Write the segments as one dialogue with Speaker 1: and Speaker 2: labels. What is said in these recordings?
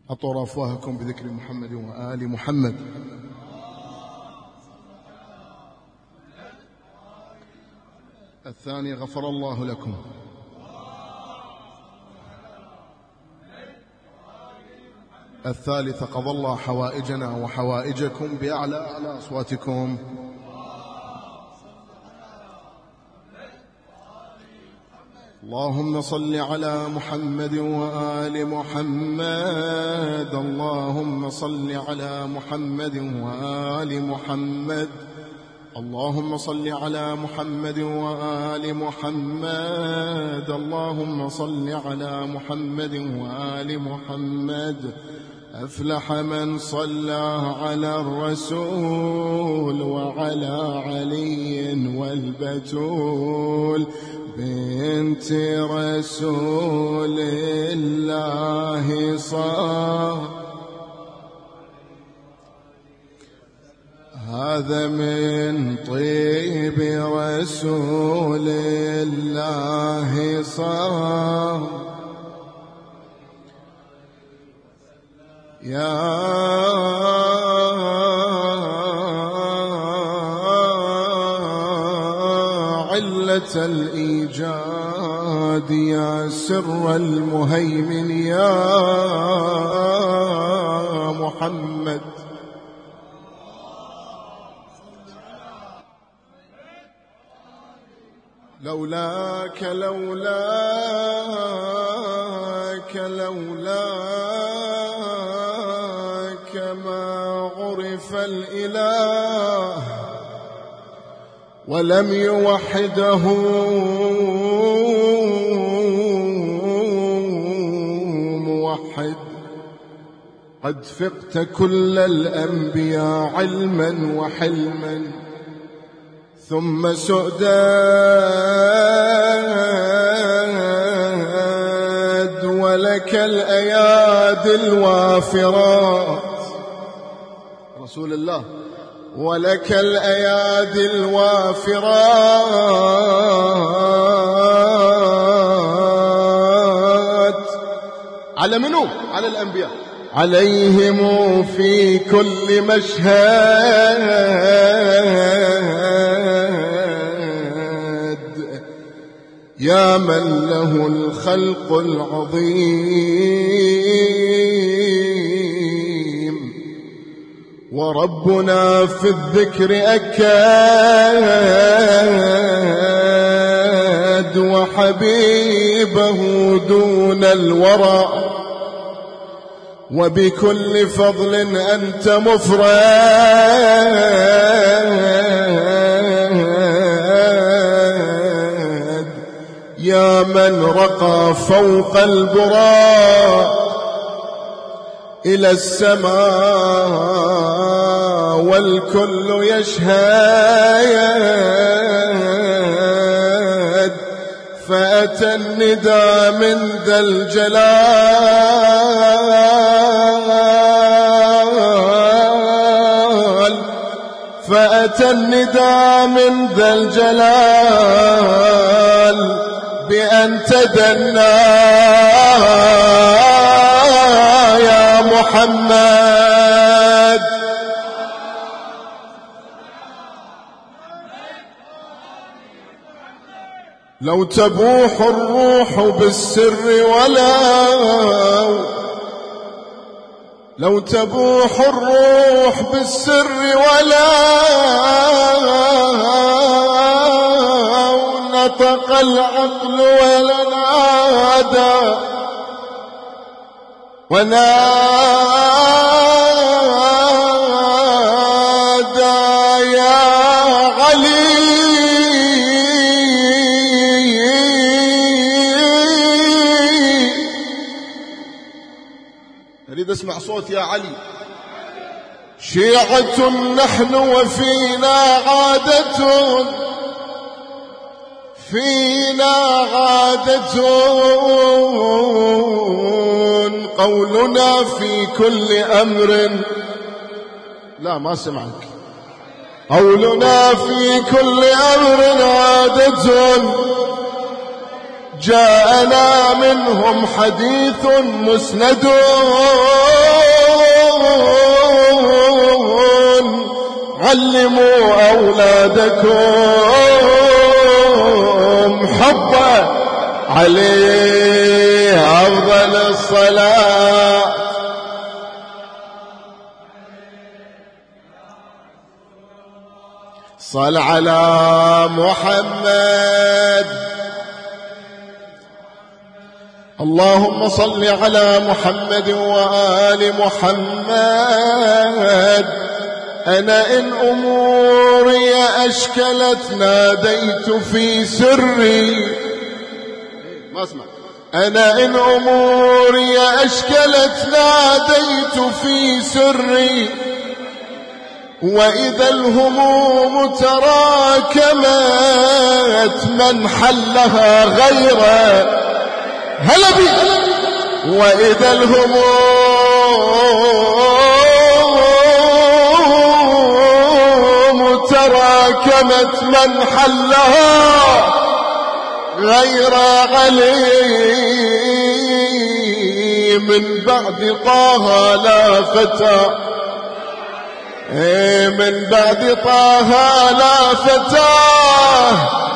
Speaker 1: أطر أفواهكم بذكر محمد وآل محمد. الثاني غفر الله لكم. الثالث قضى الله حوائجنا وحوائجكم بأعلى أصواتكم. اللهم صل على محمد وآل محمد. اللهم صل على محمد وآل محمد. اللهم صل على محمد وآل محمد. اللهم صل على محمد وآل محمد. أفلح من صلى على الرسول وعلى علي والبتول بنت رسول الله هذا من طيب رسول الله يا علة الإيجاد يا سر المهيمن يا محمد. لولاك لولاك لولاك ما عرف الإله ولم يوحده موحد. قد فقت كل الأنبياء علما وحلما ثم سؤداد ولك الأيادي الوافرات رسول الله ولك الأيادي الوافرات على منو؟ على الأنبياء عليهم في كل مشهد يا من له الخلق العظيم. وربنا في الذكر أكاد وحبيبه دون الورى وبكل فضل أنت مفرد يا من رقى فوق البراق إلى السماء والكل يشهد. فأتى الندى من ذا الجلال فأتى الندى من ذا الجلال بأن تدنى يا محمد. لو تبوح الروح بالسر لو تبوح الروح بالسر نطق العقل ونادى يا علي أريد أسمع صوت يا علي. شيعة نحن وفينا عادة قولنا في كل أمر لا ما سمعك. قولنا في كل أمر عادة جاءنا منهم حديث مسند
Speaker 2: علموا أولادكم حبه عليه أفضل الصلاة. صل على محمد. اللهم صل على محمد وآل محمد. أنا إن أموري أشكلت ناديت في سري. ما اسمع. أنا إن أموري أشكلت ناديت في سري، وإذا الهموم تراكمت من حلها غيره. هلا بي. وإذا الهموم تراكمت من حلها غير علي. من بعد طه لا فتى، من بعد طه لا فتاه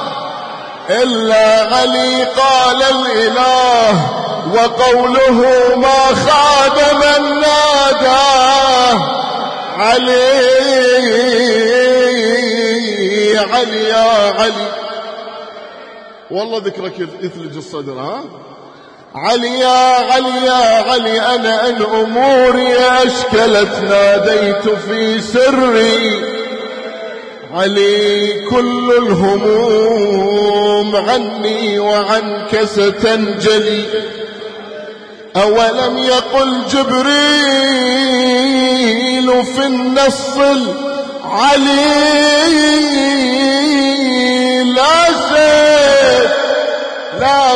Speaker 2: إلا علي. قال الإله وقوله ما خاب من ناداه. علي علي يا علي، والله ذكرك يثلج الصدر. ها علي يا علي يا علي، أنا إن أموري أشكلت ناديت في سري. علي كل الهموم عني وعنك ستنجلي. أولم يقل جبريل في النص العلي لا سيف لا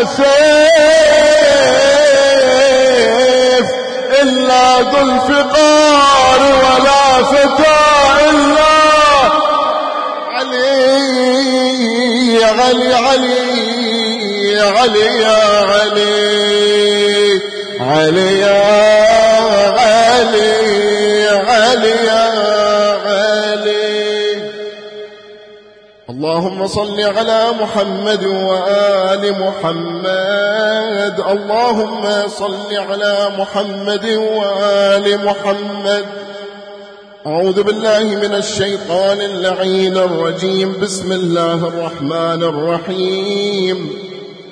Speaker 2: سيف إلا ذو الفقار، ولا فتى إلا علي. علي علي علي يا علي، علي يا علي، علي يا علي. اللهم صل على محمد وآل محمد. اللهم صل على محمد وآل محمد. أعوذ بالله من الشيطان اللعين الرجيم. بسم الله الرحمن الرحيم.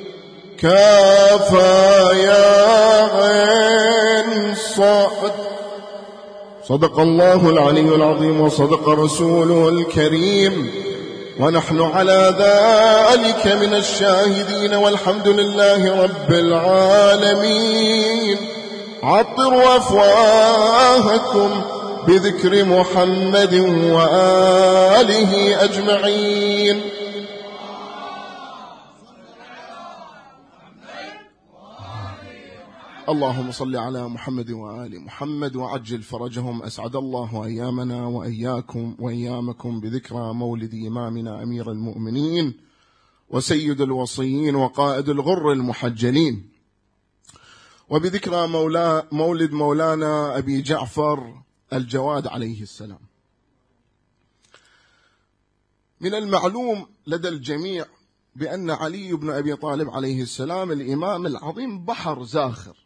Speaker 2: كافا يا عين صاد. صدق الله العلي العظيم وصدق رسوله الكريم، ونحن على ذلك من الشاهدين، والحمد لله رب العالمين. عطروا أفواهكم بذكر محمد وآله أجمعين. اللهم صل على محمد وآل محمد وعجل فرجهم. أسعد الله أيامنا وإياكم وإيامكم بذكرى مولد إمامنا أمير المؤمنين وسيد الوصيين وقائد الغر المحجلين، وبذكرى مولد مولانا أبي جعفر الجواد عليه السلام. من المعلوم لدى الجميع بأن علي بن أبي طالب عليه السلام الإمام العظيم بحر زاخر.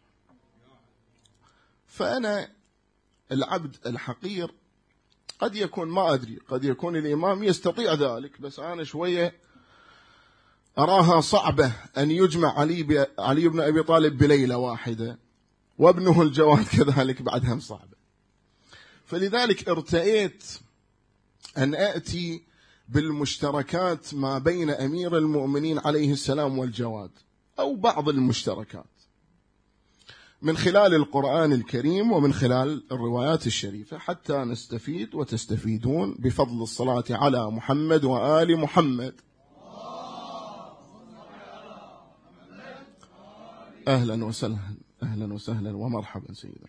Speaker 2: فأنا العبد الحقير قد يكون ما أدري، قد يكون الإمام يستطيع ذلك، بس أنا شوية أراها صعبة أن يجمع علي بن أبي طالب بليلة واحدة، وابنه الجواد كذلك بعدها صعبة. فلذلك ارتأيت أن أأتي بالمشتركات ما بين أمير المؤمنين عليه السلام والجواد، أو بعض المشتركات من خلال القرآن الكريم ومن خلال الروايات الشريفة، حتى نستفيد وتستفيدون بفضل الصلاة على محمد وآل محمد. أهلا وسهلا، أهلا وسهلا ومرحبا سيدنا.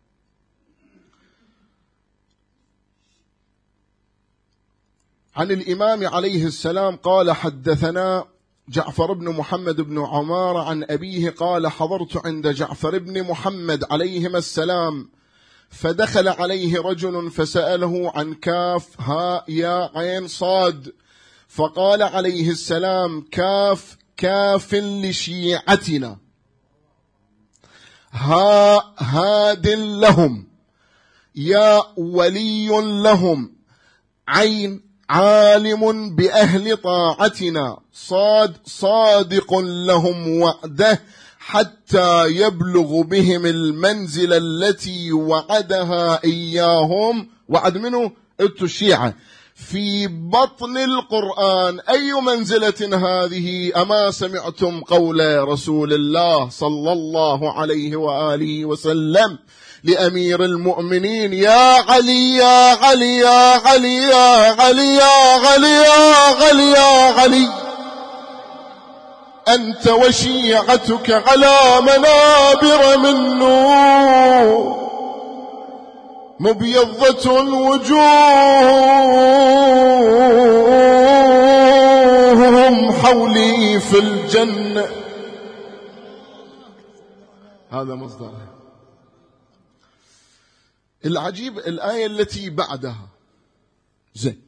Speaker 2: عن الإمام عليه السلام قال: حدثنا جعفر بن محمد بن عمارة عن أبيه قال: حضرت عند جعفر بن محمد عليهما السلام فدخل عليه رجل فسأله عن كاف هاء ياء عين صاد، فقال عليه السلام: كاف كاف لشيعتنا، هاء هاد لهم، ياء ولي لهم، عين عالم بأهل طاعتنا، صاد صادق لهم وعده حتى يبلغ بهم المنزلة التي وعدها إياهم. وعد منه؟ انتو الشيعة في بطن القرآن. أي منزلة هذه؟ أما سمعتم قول رسول الله صلى الله عليه وآله وسلم لأمير المؤمنين: يا علي يا علي يا علي يا علي يا علي يا علي يا علي، أنت وشيعتك على منابر من نور، مبيضة وجوههم حولي في الجنة. هذا مصدرها. العجيب الآية التي بعدها. زين،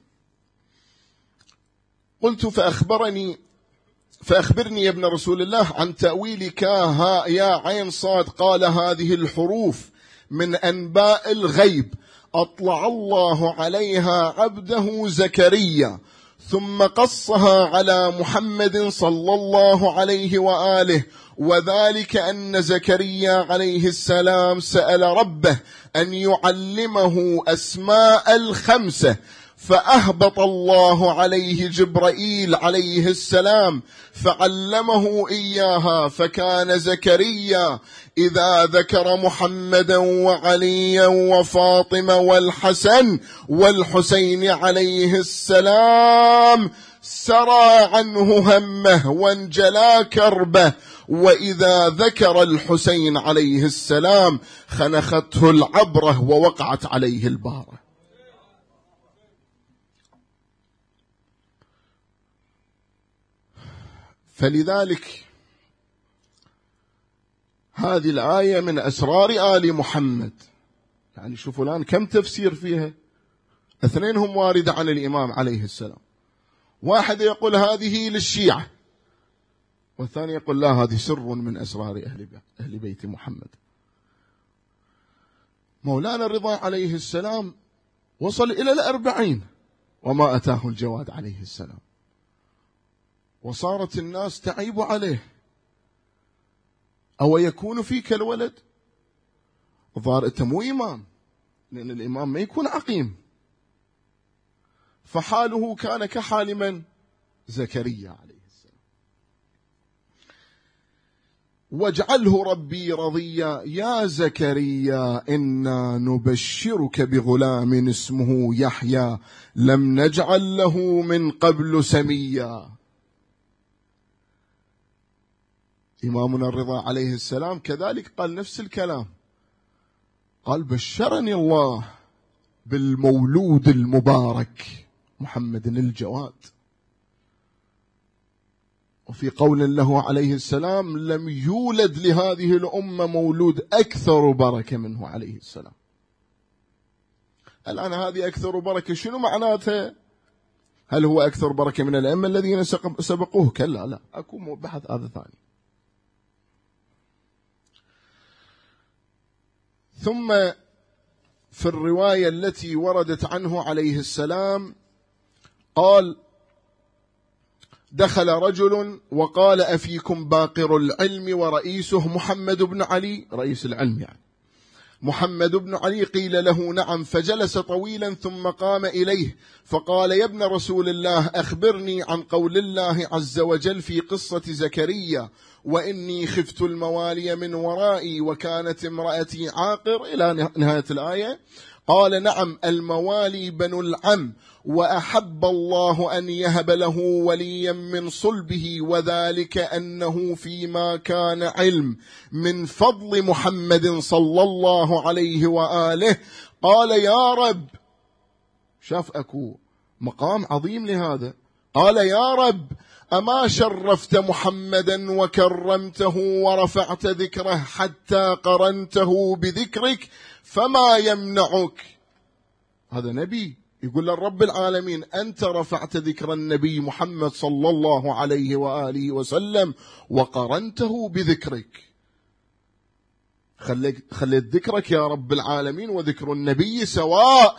Speaker 2: قلت فأخبرني يا ابن رسول الله عن تأويل كاها يا عين صاد. قال: هذه الحروف من أنباء الغيب أطلع الله عليها عبده زكريا، ثم قصها على محمد صلى الله عليه وآله، وذلك أن زكريا عليه السلام سأل ربه أن يعلمه أسماء الخمسة، فأهبط الله عليه جبرائيل عليه السلام فعلمه إياها. فكان زكريا إذا ذكر محمدا وعليا وفاطمة والحسن والحسين عليه السلام سرى عنه همه وانجلى كربه، وإذا ذكر الحسين عليه السلام خنخته العبرة ووقعت عليه البارة. فلذلك هذه الآية من أسرار آل محمد. يعني شوفوا الآن كم تفسير فيها، اثنين هم واردة عن الإمام عليه السلام. واحد يقول هذه للشيعة، والثاني يقول لا، هذه سر من أسرار أهل بيت محمد. مولانا الرضا عليه السلام وصل إلى 40 وما أتاه الجواد عليه السلام، وصارت الناس تعيب عليه: أو يكون فيك الولد؟ ظهر أنت مو إمام، لأن الإمام ما يكون عقيم. فحاله كان كحال من؟ زكريا عليه السلام. واجعله ربي رضيا يا زكريا إنا نبشرك بغلام اسمه يحيى لم نجعل له من قبل سميا. إمامنا الرضا عليه السلام كذلك قال نفس الكلام، قال: بشرني الله بالمولود المبارك محمد الجواد. وفي قول له عليه السلام: لم يولد لهذه الأمة مولود أكثر بركة منه عليه السلام. الآن هذه أكثر بركة شنو معناتها؟ هل هو أكثر بركة من الأئمة الذين سبقوه؟ كلا، لا، أكو بحث هذا ثاني. ثم في الرواية التي وردت عنه عليه السلام قال: دخل رجل وقال: أفيكم باقر العلم ورئيسه محمد بن علي؟ رئيس العلم يعني محمد بن علي. قيل له: نعم. فجلس طويلا ثم قام إليه فقال: يا ابن رسول الله، أخبرني عن قول الله عز وجل في قصة زكريا: وإني خفت الموالي من ورائي وكانت امرأتي عاقر، إلى نهاية الآية. قال: نعم، الموالي بنو العم، وأحب الله أن يهب له وليا من صلبه، وذلك أنه فيما كان علم من فضل محمد صلى الله عليه وآله. قال: يا رب، شاف أكو مقام عظيم لهذا. قال: يا رب، أما شرفت محمدا وكرمته ورفعت ذكره حتى قرنته بذكرك، فما يمنعك، هذا نبي يقول للرب العالمين أنت رفعت ذكر النبي محمد صلى الله عليه وآله وسلم وقرنته بذكرك، خليت ذكرك يا رب العالمين وذكر النبي سواء.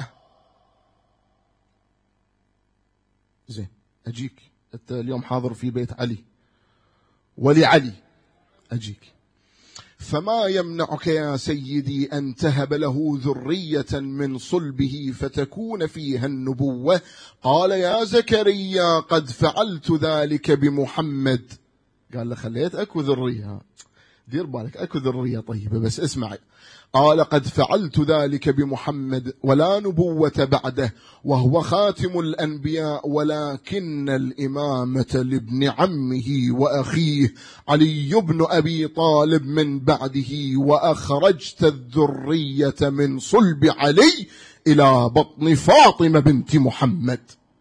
Speaker 2: زين، أجيك أنت اليوم حاضر في بيت علي ولعلي، أجيك. فما يمنعك يا سيدي أن تهب له ذرية من صلبه فتكون فيها النبوة؟ قال يا زكريا قد فعلت ذلك بمحمد. قال له خليت أكو ذرية، دير بالك أكو ذرية طيبة، بس اسمعي. قال قد فعلت ذلك بمحمد ولا نبوة بعده وهو خاتم الأنبياء، ولكن الإمامة لابن عمه وأخيه علي بن أبي طالب من بعده، وأخرجت الذرية من صلب علي إلى بطن فاطمة بنت محمد.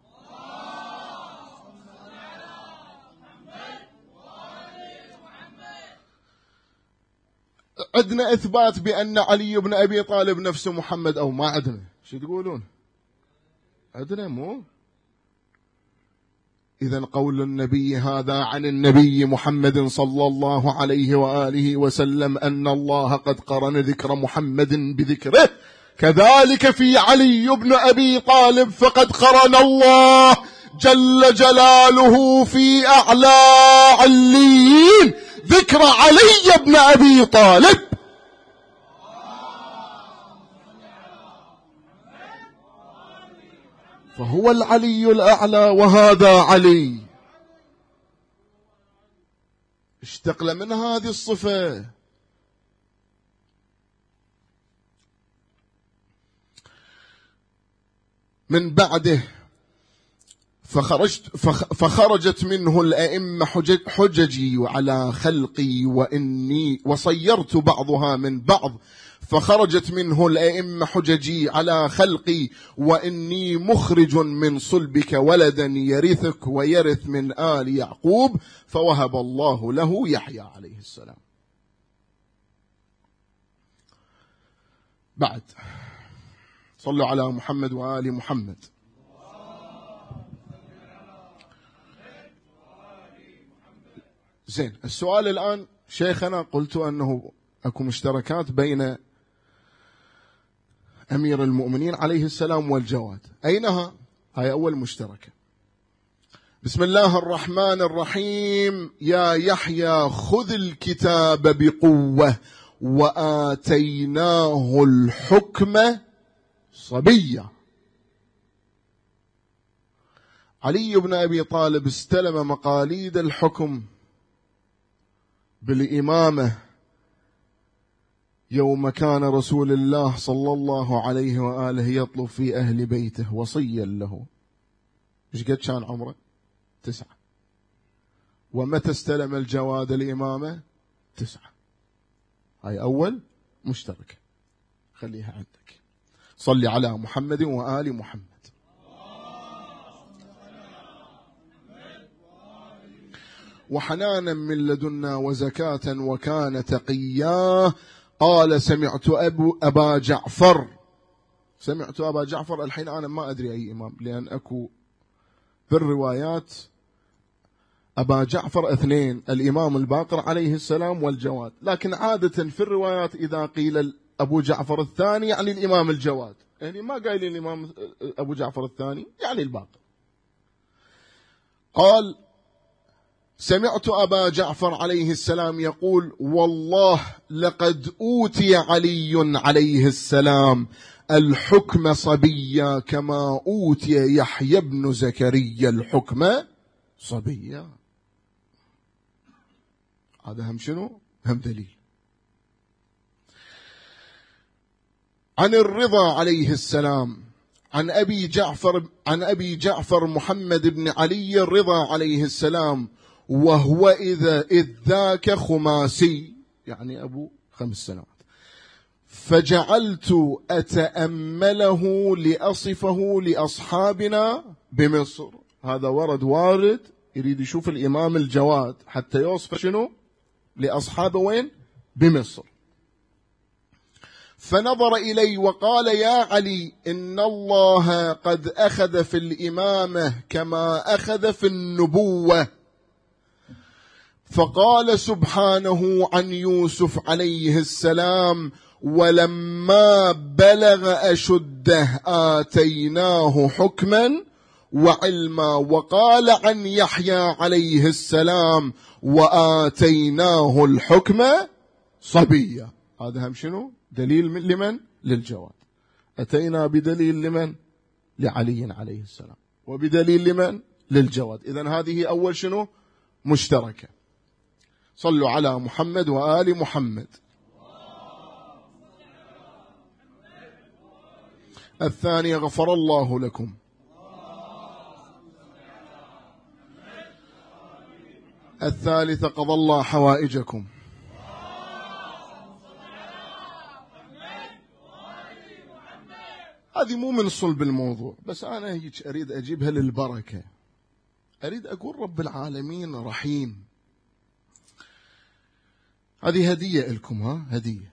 Speaker 2: عندنا إثبات بأن علي بن أبي طالب نفسه محمد أو ما عندنا؟ شو تقولون؟ عندنا مو؟ إذن قول النبي هذا عن النبي محمد صلى الله عليه وآله وسلم أن الله قد قرن ذكر محمد بذكره، كذلك في علي بن أبي طالب فقد قرن الله جل جلاله في أعلى عليين ذكر علي بن أبي طالب. فهو العلي الأعلى وهذا علي، اشتق من هذه الصفة. من بعده فخرجت منه الأئمة حججي على خلقي وإني وصيرت بعضها من بعض، فخرجت منه الأئمة حججي على خلقي وإني مخرج من صلبك ولدا يرثك ويرث من آل يعقوب، فوهب الله له يحيى عليه السلام. بعد صلوا على محمد وآل محمد. زين، السؤال الآن شيخنا قلت أنه أكو مشتركات بين أمير المؤمنين عليه السلام والجواد، أينها؟ هاي أول مشتركة. بسم الله الرحمن الرحيم. يا يحيى خذ الكتاب بقوة وآتيناه الحكم صبيا. علي بن أبي طالب استلم مقاليد الحكم بالإمامة يوم كان رسول الله صلى الله عليه وآله يطلب في أهل بيته وصيا له. إيش قد كان عمره؟ 9. ومتى استلم الجواد الإمامة؟ 9. هاي أول مشتركة، خليها عندك. صلي على محمد وآل محمد. وحنانا من لدنا وزكاة وكان تقيا. قال سمعت أبا جعفر. سمعت أبا جعفر. الحين أنا ما أدري أي إمام، لأن أكو بالروايات أبا جعفر 2، الإمام الباقر عليه السلام والجواد، لكن عادة في الروايات إذا قيل أبو جعفر الثاني يعني الإمام الجواد، يعني ما قايل الإمام أبو جعفر الثاني يعني الباقر. قال سمعت أبا جعفر عليه السلام يقول والله لقد أوتي علي عليه السلام الحكم صبيا كما أوتي يحيى بن زكريا الحكم صبيا. هذا هم شنو؟ هم دليل. عن الرضا عليه السلام عن أبي جعفر محمد بن علي الرضا عليه السلام، وهو إذ ذاك خماسي، يعني أبو 5 سنوات، فجعلت أتأمله لأصفه لأصحابنا بمصر. هذا وارد يريد يشوف الإمام الجواد حتى يوصف شنو لأصحابه وين؟ بمصر. فنظر إلي وقال يا علي إن الله قد أخذ في الإمامة كما أخذ في النبوة. فقال سبحانه عن يوسف عليه السلام ولما بلغ أشده آتيناه حكما وعلما. وقال عن يحيى عليه السلام وآتيناه الحكم صبيا. هذا هم شنو؟ دليل لمن؟ للجواد. أتينا بدليل لمن؟ لعلي عليه السلام، وبدليل لمن؟ للجواد. إذن هذه أول شنو؟ مشتركة. صلوا على محمد وآل محمد. الثانية غفر الله لكم. الثالثة قضى الله حوائجكم. هذه مو من صلب الموضوع، بس أنا هيك أريد أجيبها للبركة. أريد أقول رب العالمين رحيم. هذه هدية لكم، هدية.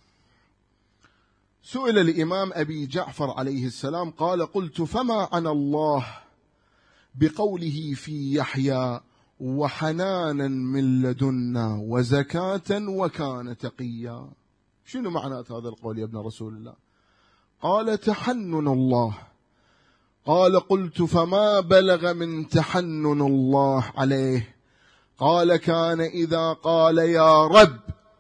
Speaker 2: سئل الإمام أبي جعفر عليه السلام قال قلت فما عن الله بقوله في يحيى وحنانا من لدنا وزكاة وكان تقيا؟ شنو معنى هذا القول يا ابن رسول الله؟ قال تحنن الله. قال قلت فما بلغ من تحنن الله عليه؟ قال كان إذا قال يا رب،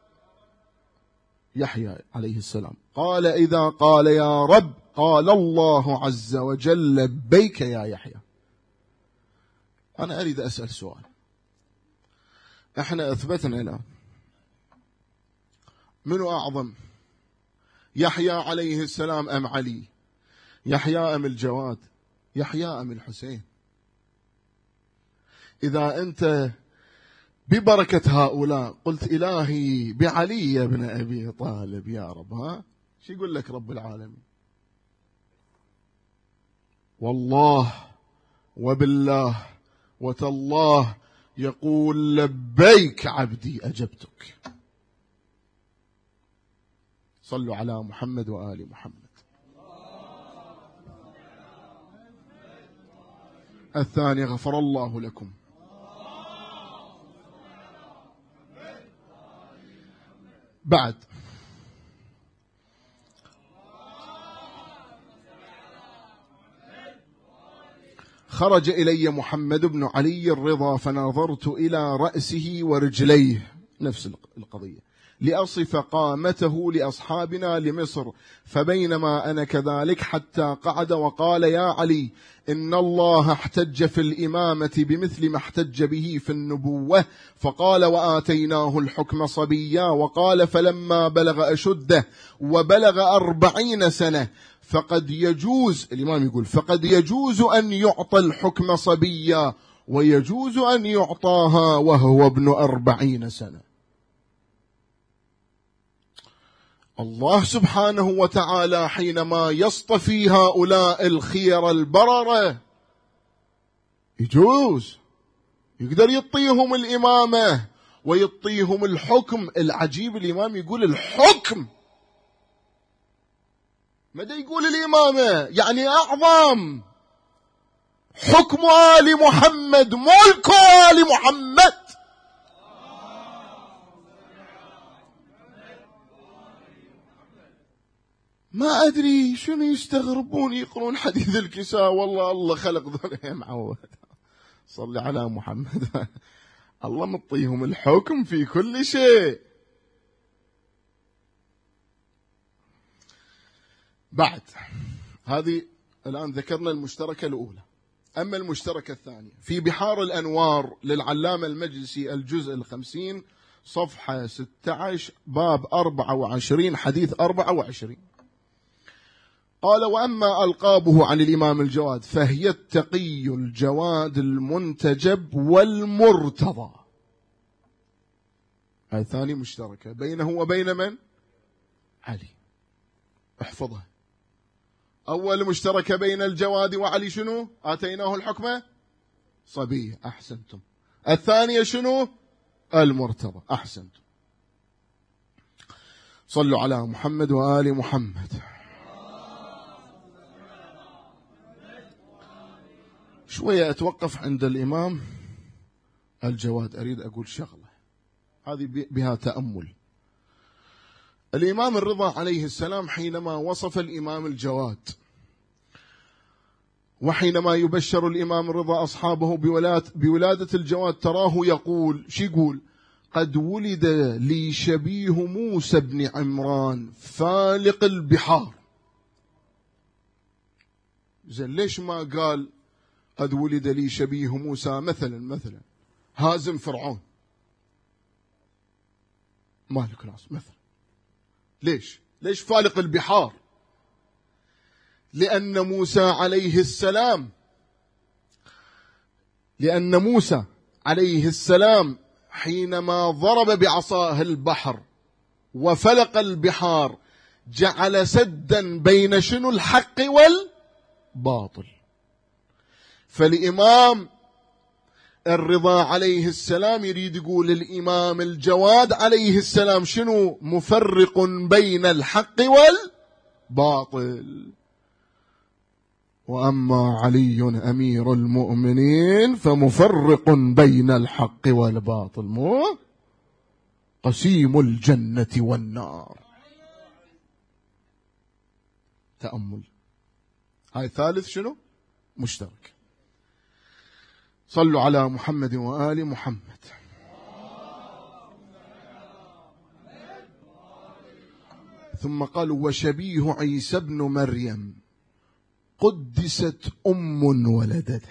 Speaker 2: يحيى عليه السلام قال إذا قال يا رب قال الله عز وجل لبيك يا يحيى. أنا أريد أسأل سؤال. احنا أثبتنا الآن منو أعظم، يحيى عليه السلام أم علي؟ يحيى أم الجواد؟ يحيى أم الحسين؟ إذا أنت ببركة هؤلاء قلت إلهي بعلي يا ابن أبي طالب يا رب، شو يقول لك رب العالمين؟ والله وبالله وتالله يقول لبيك عبدي أجبتك. صلوا على محمد وآل محمد. الثاني غفر الله لكم. بعد خرج إلي محمد بن علي الرضا فنظرت إلى رأسه ورجليه، نفس القضية، لأصف قامته لأصحابنا لمصر. فبينما أنا كذلك حتى قعد وقال يا علي إن الله احتج في الإمامة بمثل ما احتج به في النبوة. فقال وآتيناه الحكم صبيا. وقال فلما بلغ أشده وبلغ 40 سنة فقد يجوز، الإمام يقول فقد يجوز أن يعطى الحكم صبيا ويجوز أن يعطاها وهو ابن 40 سنة. الله سبحانه وتعالى حينما يصطفي هؤلاء الخير البررة يجوز، يقدر يعطيهم الإمامة ويعطيهم الحكم. العجيب الإمام يقول الحكم، ماذا يقول الإمامة؟ يعني أعظم حكم آل محمد، ملك آل محمد. ما أدري شنو يستغربون يقرون حديث الكساء، والله الله خلق ذولا معود. صلي على محمد. الله مطيهم الحكم في كل شيء. بعد هذه الآن ذكرنا المشتركة الأولى. أما المشتركة الثانية في بحار الأنوار للعلامة المجلسي الجزء 50 صفحة 16 باب 24 حديث 24 قال وأما ألقابه عن الإمام الجواد فهي التقي الجواد المنتجب والمرتضى. هاي ثاني مشتركة بينه وبين من؟ علي. احفظها. أول مشتركة بين الجواد وعلي شنو؟ آتيناه الحكمة صبي، أحسنتم. الثانية شنو؟ المرتضى، أحسنتم. صلوا على محمد وآل محمد. شوية أتوقف عند الإمام الجواد، أريد أقول شغلة هذه بها تأمل. الإمام الرضا عليه السلام حينما وصف الإمام الجواد، وحينما يبشر الإمام الرضا أصحابه بولادة الجواد، تراه يقول شو يقول؟ قد ولد لي شبيه موسى بن عمران فالق البحار. زين ليش ما قال قد ولد لي شبيه موسى مثلا هازم فرعون مالك ناس مثلا؟ ليش فالق البحار؟ لأن موسى عليه السلام حينما ضرب بعصاه البحر وفلق البحار جعل سدا بين شنو؟ الحق والباطل. فالإمام الرضا عليه السلام يريد يقول الإمام الجواد عليه السلام شنو؟ مفرق بين الحق والباطل. وأما علي أمير المؤمنين فمفرق بين الحق والباطل، مو قسيم الجنة والنار. تأمل. هاي ثالث شنو؟ مشترك. صلوا على محمد وآل محمد. ثم قالوا وشبيه عيسى ابن مريم قدست ولدته.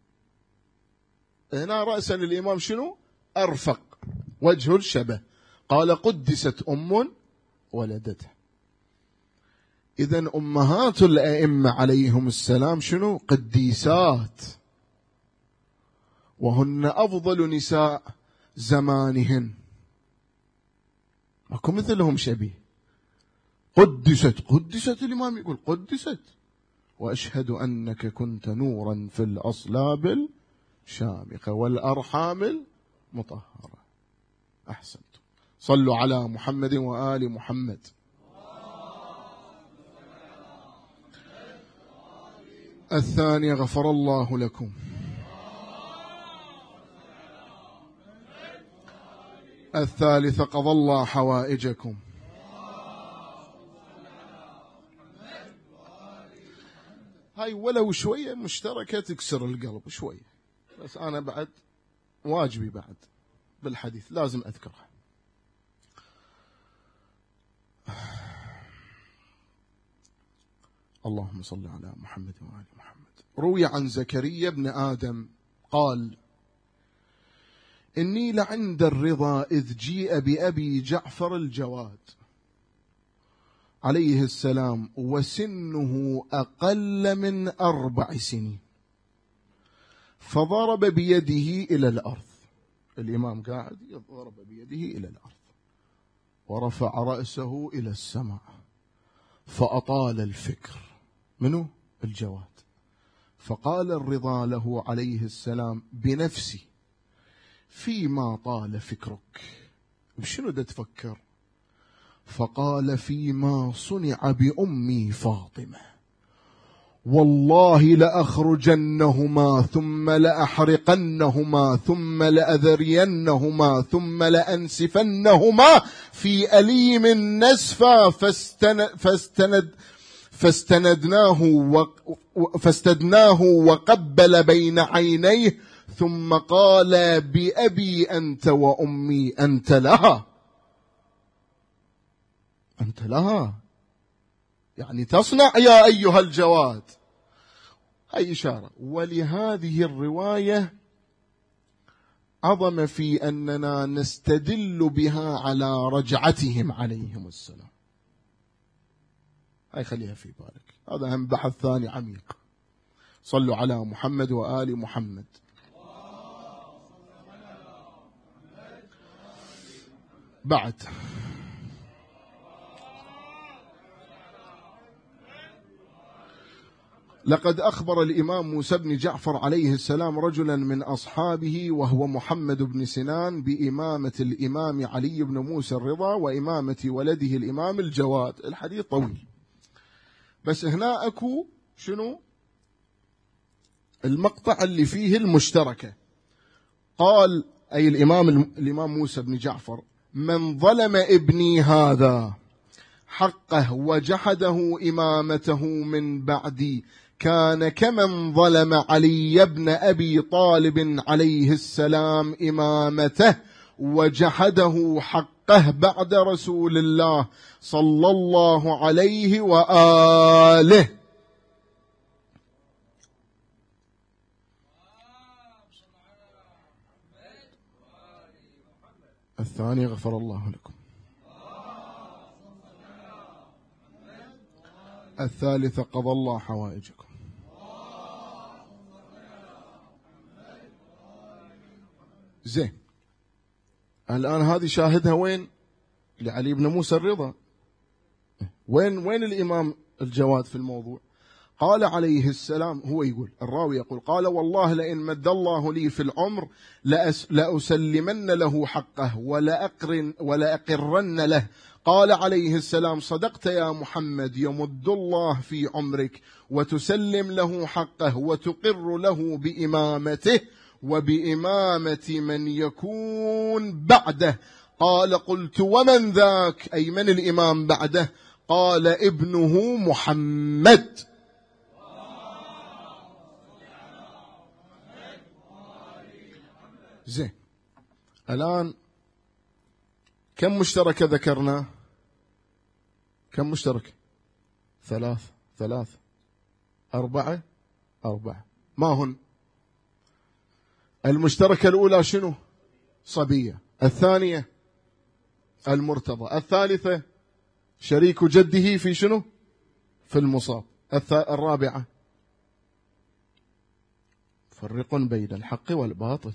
Speaker 2: هنا رأسا الإمام شنو؟ أرفق وجه الشبه، قال قدست ولدته. إذن أمهات الأئمة عليهم السلام شنو؟ قديسات، وهن أفضل نساء زمانهن، ماكو مثلهم شبيه. قدست الإمام يقول قدست، وأشهد أنك كنت نورا في الأصلاب الشامخة والأرحام المطهرة. أحسنت. صلوا على محمد وآل محمد. الثانية غفر الله لكم. الثالثة قضى الله حوائجكم. هاي ولو شوية مشتركة تكسر القلب شوية، بس أنا بعد واجبي بعد بالحديث لازم أذكرها. اللهم صل على محمد وآل محمد. روي عن زكريا بن آدم قال إني لعند الرضا إذ جيء بأبي جعفر الجواد عليه السلام وسنه أقل من 4 سنين، فضرب بيده إلى الأرض. الإمام قاعد يضرب بيده إلى الأرض ورفع رأسه إلى السماء فأطال الفكر. منه؟ الجواد. فقال الرضا له عليه السلام بنفسي فيما طال فكرك؟ بشنو دا تفكر؟ فقال فيما صنع بأمي فاطمة، والله لأخرجنهما ثم لأحرقنهما ثم لأذرينهما ثم لأنسفنهما في أليم النسفة. فاستدناه وقبل بين عينيه ثم قال بأبي أنت وأمي أنت لها يعني تصنع يا أيها الجواد. هاي إشارة. ولهذه الرواية عظم في أننا نستدل بها على رجعتهم عليهم السلام. هاي خليها في بالك، هذا هم بحث ثاني عميق. صلوا على محمد وآل محمد. بعد لقد أخبر الإمام موسى بن جعفر عليه السلام رجلا من أصحابه وهو محمد بن سنان بإمامة الإمام علي بن موسى الرضا وإمامة ولده الإمام الجواد. الحديث طويل، بس هنا أكو شنو المقطع اللي فيه المشتركة. قال أي الإمام موسى بن جعفر: من ظلم ابني هذا حقه وجحده إمامته من بعدي كان كمن ظلم علي بن أبي طالب عليه السلام إمامته وجحده حقه بعد رسول الله صلى الله عليه وآله. الثاني: غفر الله لكم. الثالثة: قضى الله حوائجكم. زين، الآن هذه شاهدها وين؟ لعلي بن موسى الرضا. وين الإمام الجواد في الموضوع؟ قال عليه السلام، هو يقول، الراوي يقول: قال والله لئن مد الله لي في العمر لأسلمن له حقه ولأقرن له. قال عليه السلام: صدقت يا محمد، يمد الله في عمرك وتسلم له حقه وتقر له بإمامته وبإمامة من يكون بعده. قال: قلت ومن ذاك؟ أي من الإمام بعده؟ قال: ابنه محمد. زين، الآن كم مشتركة ذكرنا؟ كم مشترك؟ ثلاث أربعة. ما هن؟ المشتركة الأولى شنو؟ صبية. الثانية المرتضى. الثالثة شريك جده في شنو؟ في المصاب. الرابعة فرق بين الحق والباطل.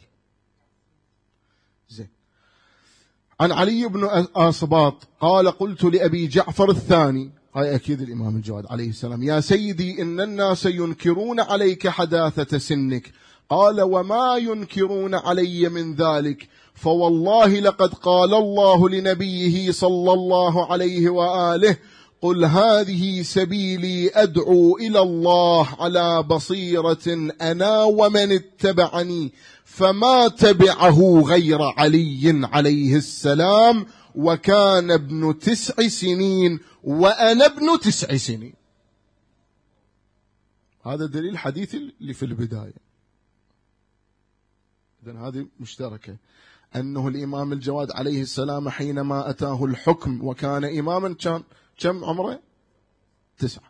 Speaker 2: زين، عن علي بن آصباط قال: قلت لأبي جعفر الثاني، هاي أكيد الإمام الجواد عليه السلام: يا سيدي إن الناس ينكرون عليك حداثة سنك. قال: وما ينكرون علي من ذلك؟ فوالله لقد قال الله لنبيه صلى الله عليه وآله: قل هذه سبيلي أدعو إلى الله على بصيرة أنا ومن اتبعني، فما تبعه غير علي عليه السلام، وكان ابن 9 سنين وأنا ابن 9 سنين. هذا دليل حديث اللي في البداية. إذن هذه مشتركة، أنه الإمام الجواد عليه السلام حينما أتاه الحكم وكان إماما كم عمره؟ 9.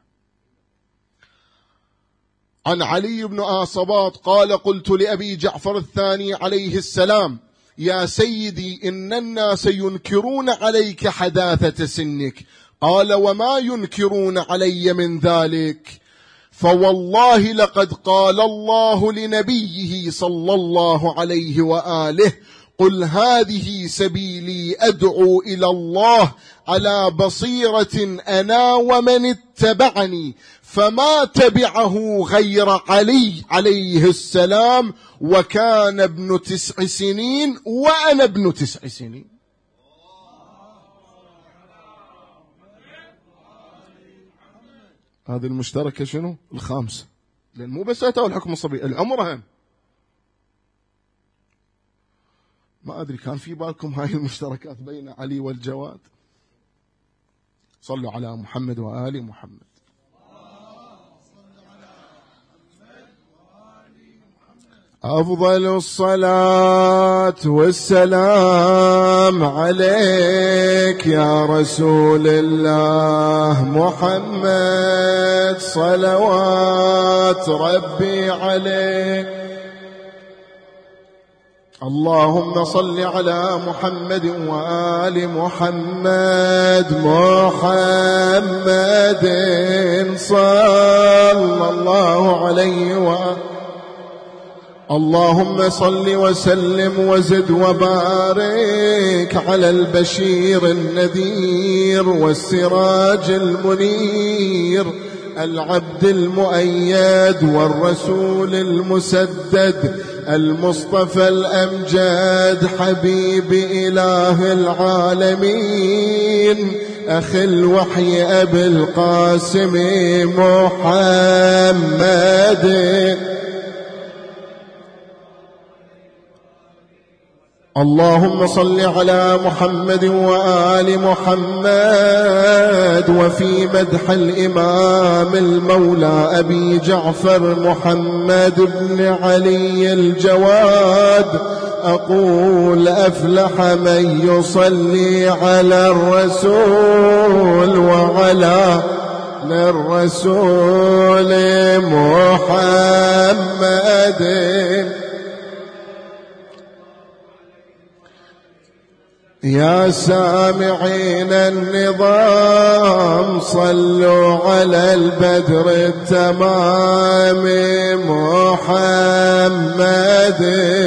Speaker 2: عن علي بن آصباط قال: قلت لأبي جعفر الثاني عليه السلام: يا سيدي إن الناس ينكرون عليك حداثة سنك. قال: وما ينكرون علي من ذلك؟ فوالله لقد قال الله لنبيه صلى الله عليه وآله: قل هذه سبيلي أدعو إلى الله على بصيرة أنا ومن اتبعني، فما تبعه غير علي عليه السلام، وكان ابن 9 سنين وأنا ابن 9 سنين. هذه المشتركة شنو؟ الخامسة، لأن مو بس أتاه الحكم الصبي، العمر هم. ما أدري كان في بالكم هاي المشتركات بين علي والجواد؟ صلوا على محمد وآل محمد. أفضل الصلاة والسلام عليك يا رسول الله محمد، صلوات ربي عليك. اللهم صل على محمد وآل محمد، محمد صلى الله عليه وآله. اللهم صل وسلم وزد وبارك على البشير النذير والسراج المنير العبد المؤيد والرسول المسدد المصطفى الأمجد حبيب إله العالمين أخي الوحي أبي القاسم محمد. اللهم صل على محمد وآل محمد. وفي مدح الإمام المولى أبي جعفر محمد بن علي الجواد أقول أفلح من يصلي على الرسول وعلى الرسول محمد. يا سامعين النظام صلوا على البدر التمام محمد.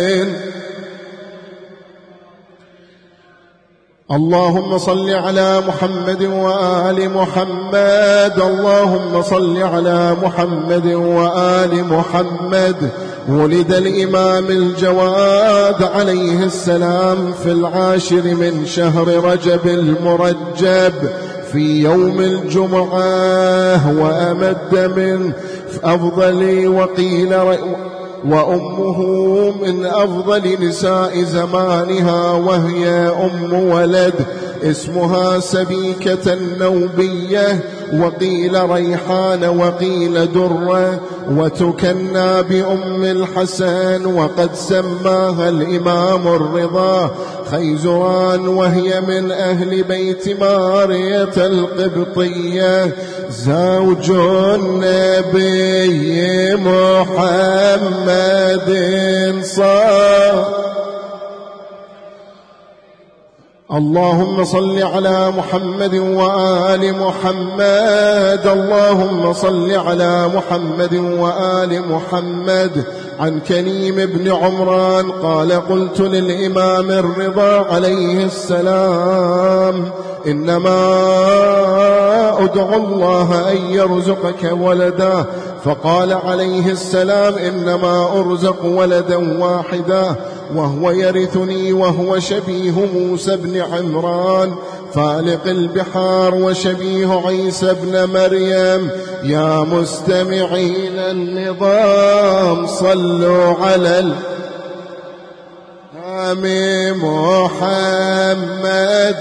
Speaker 2: اللهم صل على محمد وآل محمد. اللهم صل على محمد وآل محمد. ولد الإمام الجواد عليه السلام في 10 من شهر رجب المرجب في يوم الجمعة، وأمد من أفضل وقيل وأمه من أفضل نساء زمانها، وهي أم ولد اسمها سبيكة النوبية، وقيل ريحان وقيل درة، وتكنى بأم الحسن، وقد سماها الإمام الرضا خيزران، وهي من أهل بيت مارية القبطية زوج النبي محمد اللهم صل على محمد وآل محمد. اللهم صل على محمد وآل محمد. عن كريم بن عمران قال قلت للإمام الرضا عليه السلام إنما أدعو الله أن يرزقك ولدا، فقال عليه السلام إنما أرزق ولدا واحدا وهو يرثني وهو شبيه موسى بن عمران فالق البحار وشبيه عيسى بن مريم. يا مستمعين النظام صلوا على محمد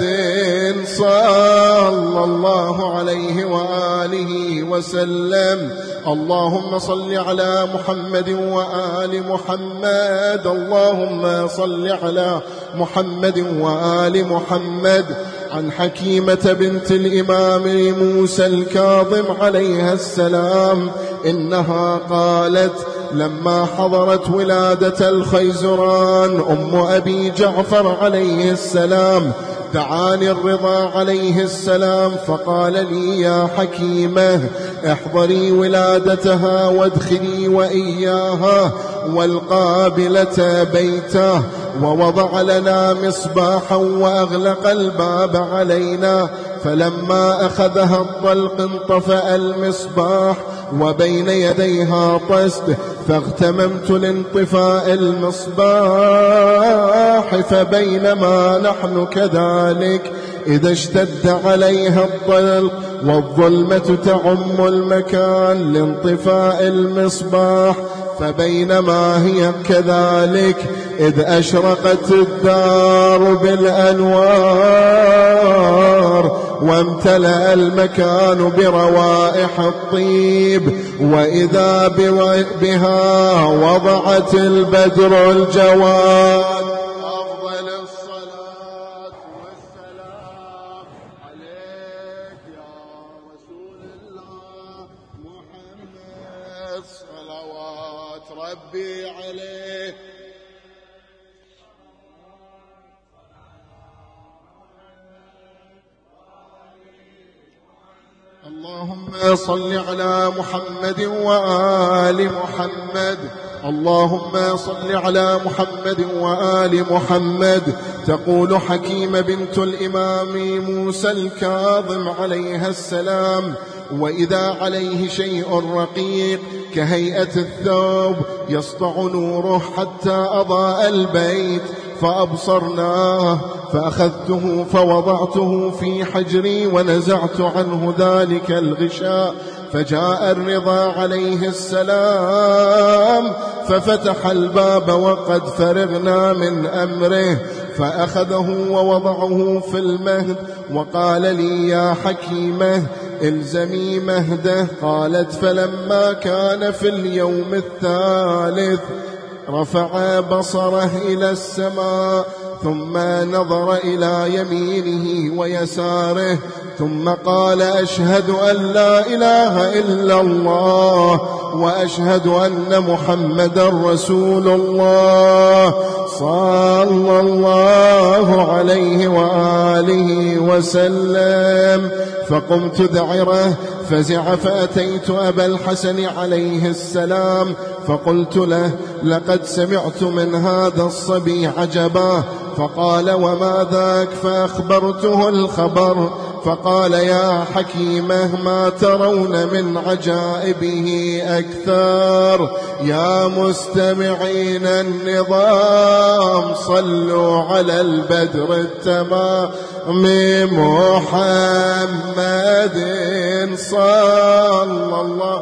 Speaker 2: صلى الله عليه وآله وسلم. اللهم صل على محمد وآل محمد. اللهم صل على محمد وآل محمد. عن حكيمة بنت الإمام موسى الكاظم عليها السلام إنها قالت لما حضرت ولادة الخيزران أم أبي جعفر عليه السلام دعاني الرضا عليه السلام فقال لي يا حكيمة احضري ولادتها وادخلي وإياها والقابلة بيته، ووضع لنا مصباحا وأغلق الباب علينا، فلما أخذها الطلق انطفأ المصباح وبين يديها طست، فاغتممت لانطفاء المصباح، فبينما نحن كذلك إذا اشتد عليها الطلق والظلمة تعم المكان لانطفاء المصباح، فبينما هي كذلك إذ أشرقت الدار بالأنوار وامتلأ المكان بروائح الطيب، وإذا بها وضعت البدر الجواد. أفضل الصلاة والسلام عليك يا رسول الله محمد صلوات ربي عليه. اللهم صل على محمد وآل محمد. اللهم صل على محمد وآل محمد. تقول حكيمة بنت الإمام موسى الكاظم عليها السلام وإذا عليه شيء رقيق كهيئة الثوب يسطع نوره حتى أضاء البيت، فأبصرناه فأخذته فوضعته في حجري ونزعت عنه ذلك الغشاء، فجاء الرضا عليه السلام ففتح الباب وقد فرغنا من أمره، فأخذه ووضعه في المهد وقال لي يا حكيمة الزمي مهده. قالت فلما كان في اليوم الثالث رفع بصره إلى السماء ثم نظر إلى يمينه ويساره ثم قال أشهد أن لا إله إلا الله وأشهد أن محمدا رسول الله صلى الله عليه وآله وسلم. فقمت ذعره فزع فأتيت أبا الحسن عليه السلام فقلت له لقد سمعت من هذا الصبي عجبا. فقال وما ذاك؟ فأخبرته الخبر فقال يا حكيمة ما ترون من عجائبه أكثر؟ يا مستمعين النظام صلوا على البدر التمام محمد صلى الله.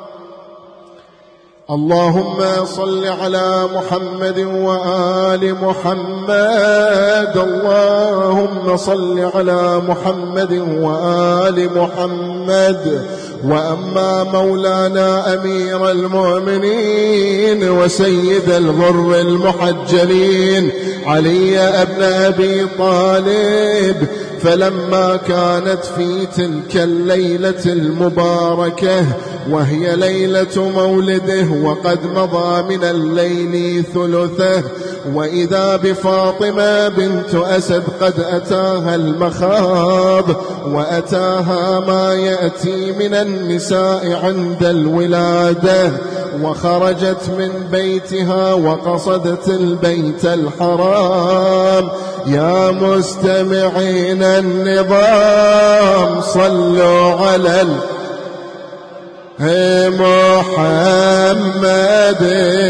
Speaker 2: اللهم صل على محمد وآل محمد. اللهم صل على محمد وآل محمد. وأما مولانا أمير المؤمنين وسيد الغر المحجلين علي ابن أبي طالب، فلما كانت في تلك الليلة المباركة وهي ليلة مولده وقد مضى من الليل ثلثه، وإذا بفاطمة بنت أسد قد أتاها المخاض وأتاها ما يأتي من النساء عند الولادة، وخرجت من بيتها وقصدت البيت الحرام. يا مستمعين النظام صلوا على محمد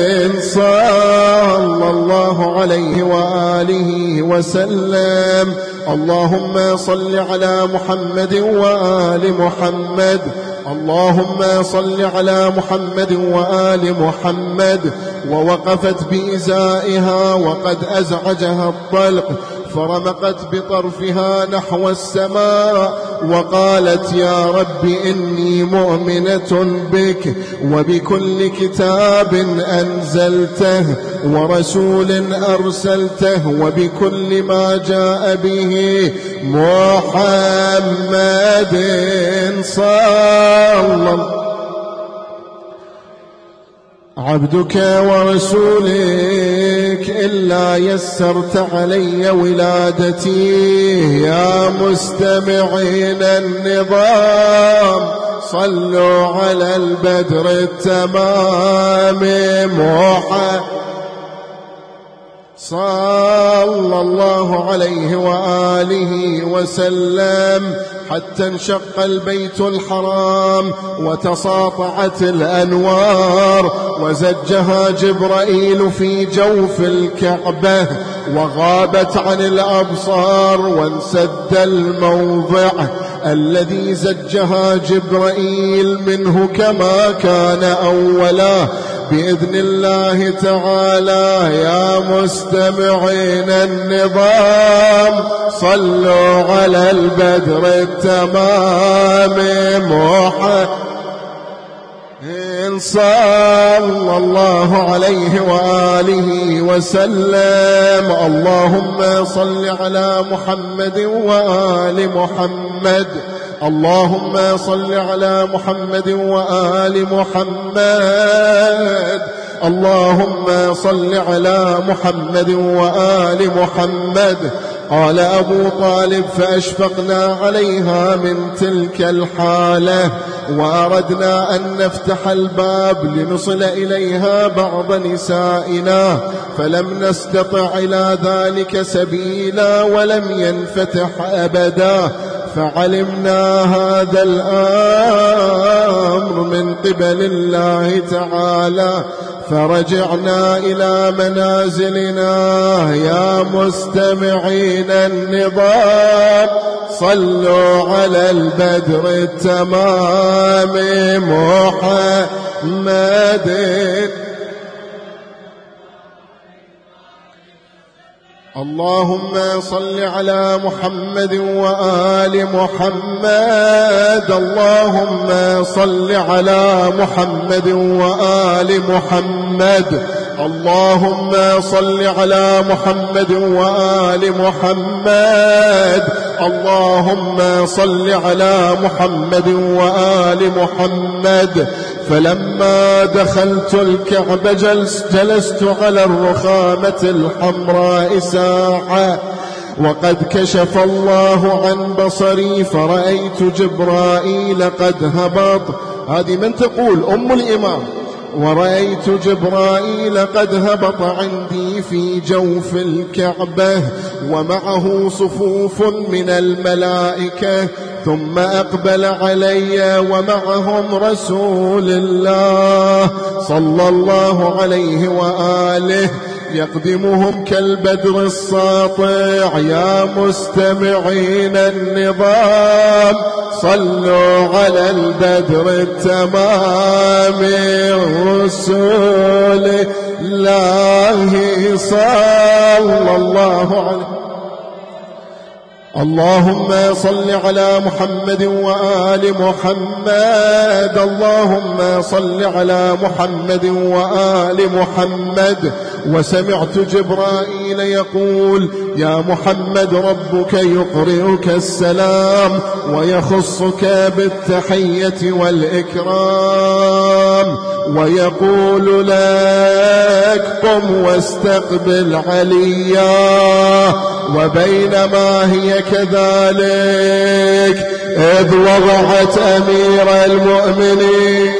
Speaker 2: صلى الله عليه وآله وسلم. اللهم صل على محمد وآل محمد. اللهم صل على محمد وآل محمد. ووقفت بإزائها وقد أزعجها الطلق فرمقت بطرفها نحو السماء وقالت يا رب إني مؤمنة بك وبكل كتاب أنزلته ورسول أرسلته وبكل ما جاء به محمد صلى الله. عبدك ورسولك إلا يسرت علي ولادتي. يا مستمعين النظام صلوا على البدر التمام محمد صلى الله عليه وآله وسلم، حتى انشق البيت الحرام وتساطعت الأنوار وزجها جبرائيل في جوف الكعبة وغابت عن الأبصار وانسد الموضع الذي زجها جبرائيل منه كما كان أولا بإذن الله تعالى. يا مستمعين النظام صلوا على البدر التمام محمد صلى الله عليه وآله وسلم. اللهم صل على محمد وآل محمد. اللهم صل على محمد وآل محمد. اللهم صل على محمد وآل محمد. قال أبو طالب فأشفقنا عليها من تلك الحالة وأردنا أن نفتح الباب لنصل إليها بعض نسائنا فلم نستطع إلى ذلك سبيلا ولم ينفتح أبدا، فعلمنا هذا الأمر من قبل الله تعالى فرجعنا إلى منازلنا. يا مستمعين النظام صلوا على البدر التمام محمد. اللهم صل على محمد وآل محمد. اللهم صل على محمد وآل محمد. اللهم صل على محمد وآل محمد. اللهم صل على محمد وآل محمد. فلما دخلت الكعبة جلست على الرخامة الحمراء ساعة وقد كشف الله عن بصري فرأيت جبرائيل قد هبط. هذه من تقول أم الإمام. ورأيت جبرائيل قد هبط عندي في جوف الكعبة ومعه صفوف من الملائكة ثم أقبل علي ومعهم رسول الله صلى الله عليه وآله يقدمهم كالبدر الساطع. يا مستمعين النظام صلوا على البدر التمام رسول الله صلى الله عليه. اللهم صل على محمد وآل محمد. اللهم صل على محمد وآل محمد. وسمعت جبرائيل يقول يا محمد ربك يقرئك السلام ويخصك بالتحية والإكرام ويقول لك قم واستقبل عليا. وبينما هي كذلك إذ وضعت أمير المؤمنين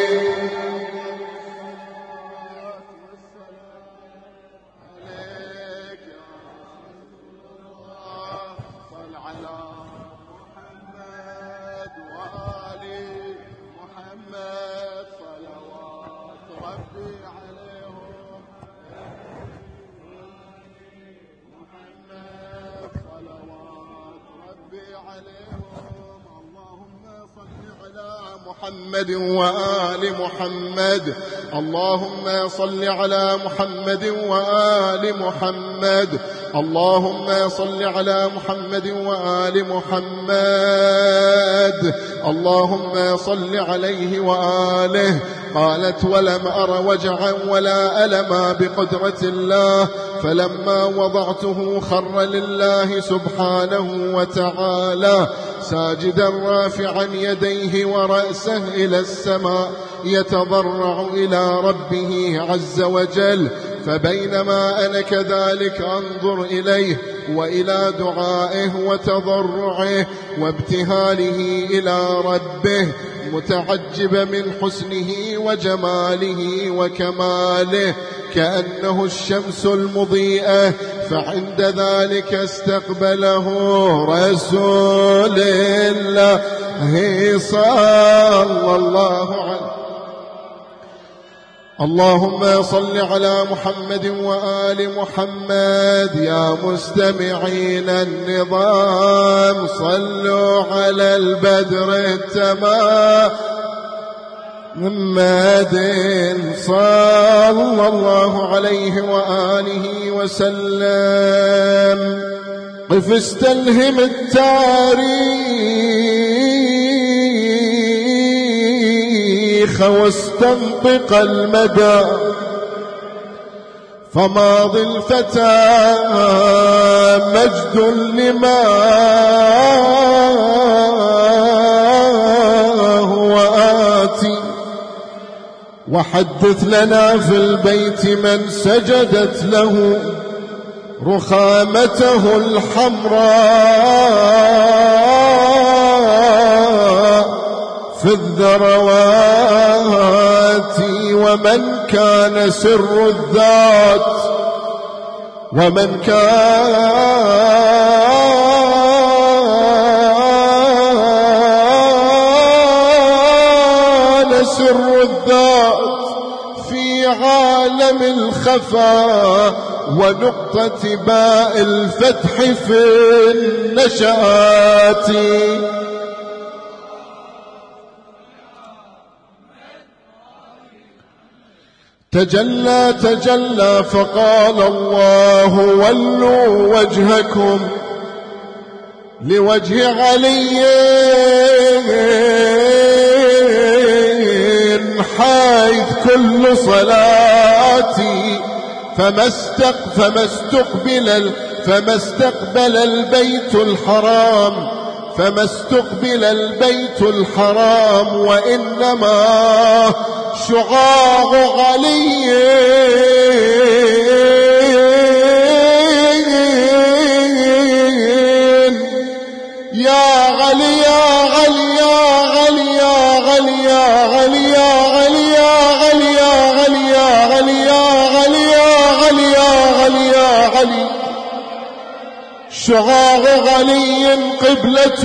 Speaker 2: محمد وآل محمد. اللهم صل على محمد وآل محمد. اللهم صل على محمد وآل محمد. اللهم صل عليه وآله. قالت ولم أر وجعا ولا ألما بقدرة الله فلما وضعته خر لله سبحانه وتعالى ساجدا رافعا يديه ورأسه إلى السماء يتضرع إلى ربه عز وجل. فبينما أنا كذلك أنظر إليه وإلى دعائه وتضرعه وابتهاله إلى ربه متعجب من حسنه وجماله وكماله كأنه الشمس المضيئة. فعند ذلك استقبله رسول الله صلى الله عليه. اللهم صل على محمد وآل محمد. يا مستمعين النظام صلوا على البدر التمام محمد صلى الله عليه وآله وسلم. قف استلهم التاريخ واستنطق المدى فماضي الفتى مجد لما هو آتي. وحدث لنا في البيت من سجدت له رخامته الحمراء في الذروات ومن كان سر الذات ومن كان سر الذات في عالم الخفاء ونقطة باء الفتح في النشآت. تجلى تجلى فقال الله ولوا وجهكم لوجه علي حيث كل صلاتي فما استقبل البيت الحرام وإنما شعاع علي يا علي يا علي يا علي يا علي يا علي يا علي يا علي يا علي يا علي يا علي يا علي يا علي يا علي شعاع علي قبلة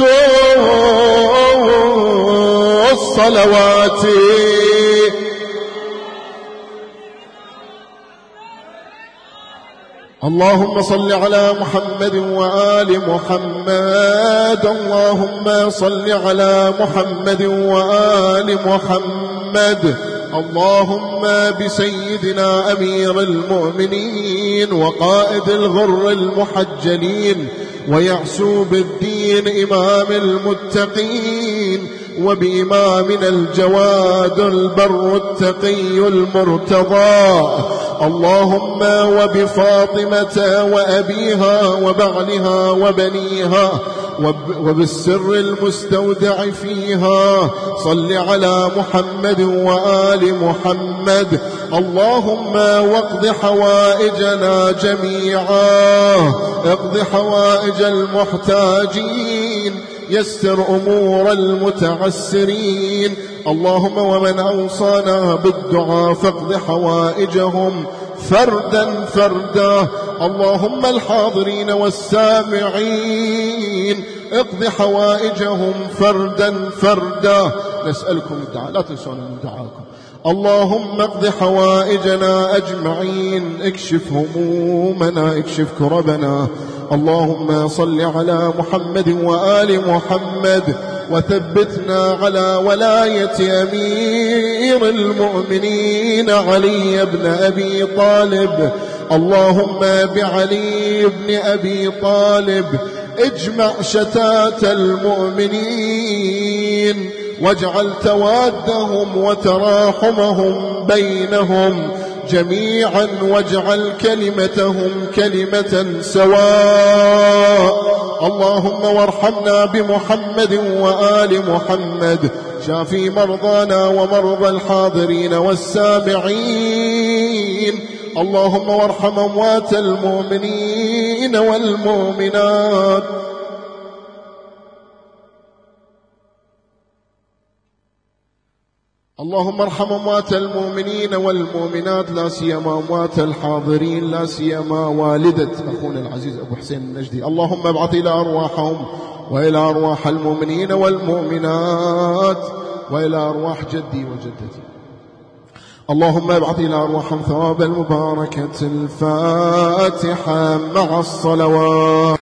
Speaker 2: الصلوات. اللهم صل على محمد وآل محمد. اللهم صل على محمد وآل محمد. اللهم بسيدنا أمير المؤمنين وقائد الغر المحجلين ويعسوب الدين إمام المتقين وبإمامنا الجواد البر التقي المرتضى. اللهم وبفاطمة وأبيها وبعلها وبنيها وبالسر المستودع فيها صل على محمد وآل محمد. اللهم واقض حوائجنا جميعا، اقض حوائج المحتاجين، يسر أمور المتعسرين. اللهم ومن أوصانا بالدعاء فاقض حوائجهم فردا فردا. اللهم الحاضرين والسامعين اقض حوائجهم فردا فردا. نسألكم الدعاء، لا تنسونا من دعاءكم. اللهم اقض حوائجنا أجمعين، اكشف همومنا، اكشف كربنا. اللهم صل على محمد وآل محمد وثبتنا على ولاية أمير المؤمنين علي بن أبي طالب. اللهم بعلي بن أبي طالب اجمع شتات المؤمنين واجعل توادهم وتراحمهم بينهم جميعا، واجعل كلمتهم كلمة سواء. اللهم وارحمنا بمحمد وآل محمد. شافي مرضانا ومرضى الحاضرين والسامعين. اللهم وارحم أموات المؤمنين والمؤمنات. اللهم ارحم أموات المؤمنين والمؤمنات، لا سيما أموات الحاضرين، لا سيما والدة أخونا العزيز أبو حسين النجدي. اللهم ابعث إلى أرواحهم وإلى أرواح المؤمنين والمؤمنات وإلى أرواح جدي وجدتي. اللهم ابعث إلى أرواحهم ثواب المباركة. الفاتحة مع الصلوات.